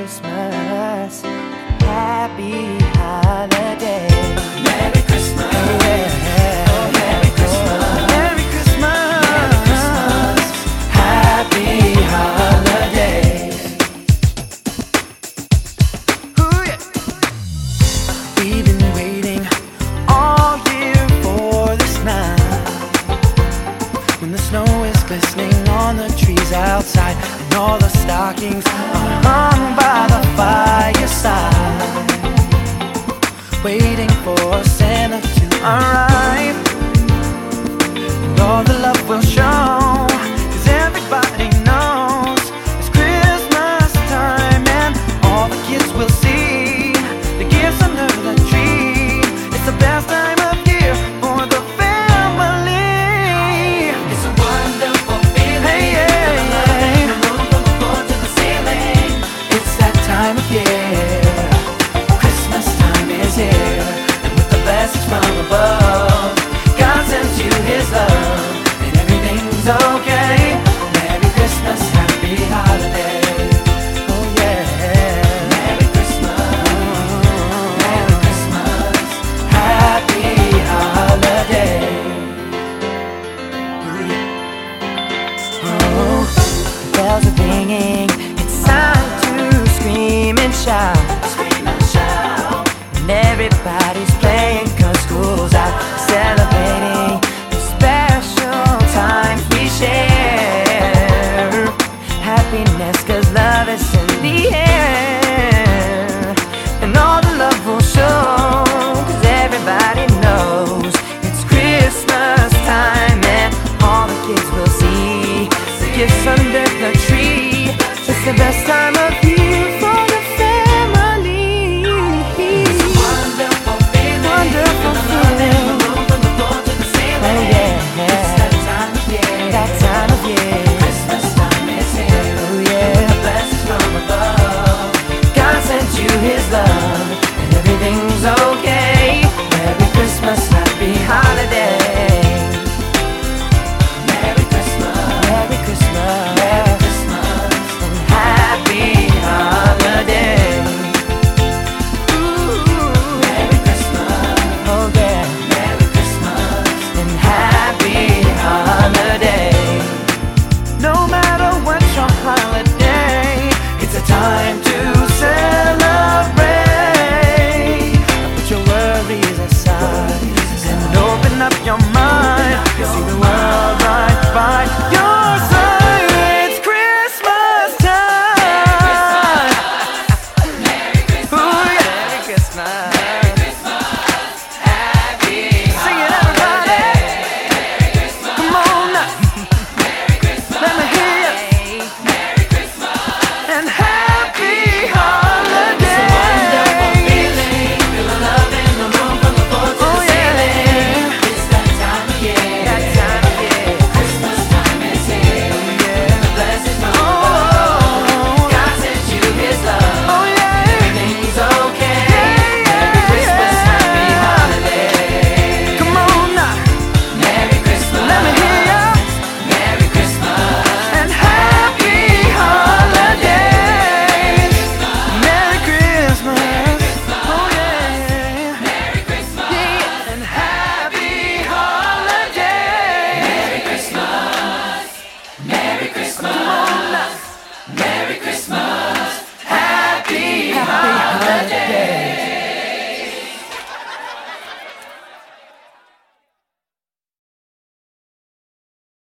Christmas, happy holiday. Merry Christmas, Yeah. Merry Christmas, Merry Christmas, Merry Christmas, happy holiday. Ooh, yeah. We've been waiting all year for this night, when the snow is glistening on the trees outside, and all the stockings are hung by the fireside, waiting for Santa to arrive, and all the love will show, 'cause everybody knows it's Christmas time, and all the kids will see the gifts under the tree. It's the best time of year for the family. it's a wonderful feeling. Hey, yeah, The love in the room from the floor to the ceiling. It's that time of year. Christmas time is here, and with the blessings from above, God sends you His love, and everything's okay. Merry Christmas, happy holiday. Oh yeah. Merry Christmas, Merry Christmas, Happy holiday. Oh, bells are ringing. It's time to scream and shout. scream and shout. And everybody's playing 'cause school's out, celebrating the special times we share. Happiness 'cause love is in the air, and all the love will show, 'cause everybody knows it's Christmas time, and all the kids will see the gifts under the tree. It's the best time of year for the family. Wonderful feeling. Wonderful The love in the feeling. room from the floor to the ceiling. Oh yeah. It's that time of year. That time of year. Christmas time is here. Oh yeah. The blessings from above. God sent you His love, and everything's okay. Merry Christmas.